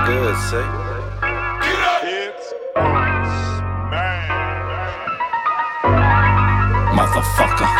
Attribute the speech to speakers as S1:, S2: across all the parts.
S1: good, say.
S2: Motherfucker.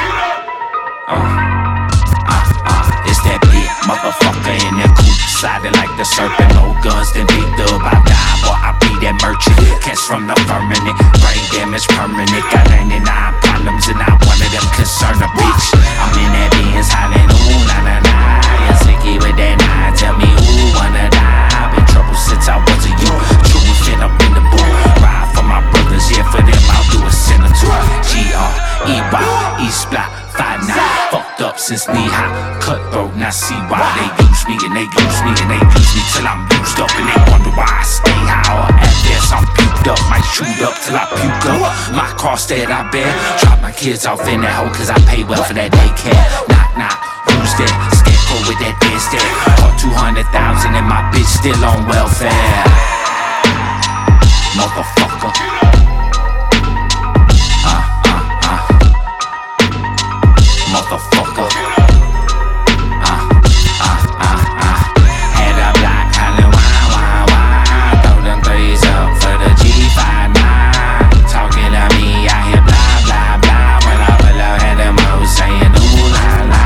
S2: It's that big motherfucker in that coupe, sliding like the serpent. No guns, then big dub. I die, boy, I be that merchant. Catch from the firmament, brain damage permanent. Got 99 problems and not one of them concern a bitch. I'm in that Benz hollering, ooh, nah, nah, nah. You sicky with that nine, tell me who wanna die. I've been trouble since I was a youth. True fit up in the booth. Ride for my brothers, yeah, for them I'll do a sinner too. G-R-E-Y, East Block, 5-9. Fucked up since knee-high, cutthroat, now see why they use me and they use me and they use me till I'm used up. And they wonder why I stay high or at this I'm puked up. Might shoot up till I puke up. My cross that I bear, drop my kids off in that hole cause I pay well for that daycare. Knock, knock, who's there? Scarecrow with that dead stare. Caught 200,000 and my bitch still on welfare. Motherfucker. Motherfucker. Head up like Holly wine, wine, wine. Throw them threes up for the G59. Talking to me, I hear blah, blah, blah. When I pull up, had them all saying ooh la la.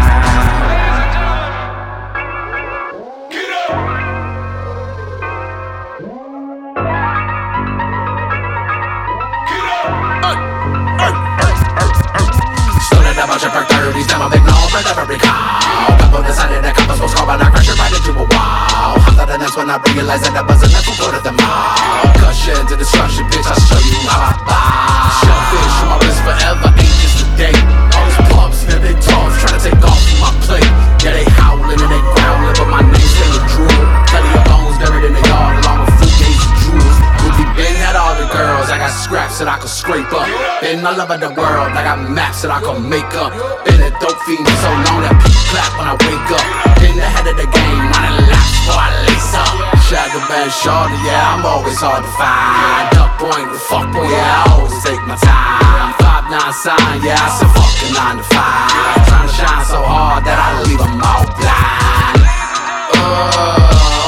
S3: Stood a bunch of perk 30s, now I'm ignored for every call. Got on the side of the compass was called, but I crashed it right into a wall. Hopped out and that's when I realized that I wasn't left to go to the mall. Cushion to destruction, bitch, I'll show you how I buy. Shellfish on my wrist forever, ain't just a day. All these pumps, man, they tough, trying to take off from my plate. Yeah, they howling and they growling, but my name still a drool. Plenty of bones buried in the yard, along with fruitcakes and jewels. Ruby Ben had all the girls, I got scraps that I could scrape up. Been all over the world, I got maps that I could make up. Been a dope fiend so long that people clap when I wake up. Been ahead of the game, running laps before I lace up. Shagger band shorty, yeah, I'm always hard to find. Duck point, the fuck boy, yeah, I always take my time. 5-9 sign, yeah, I said fucking 9 to 5. Trying to shine so hard that I leave them all blind.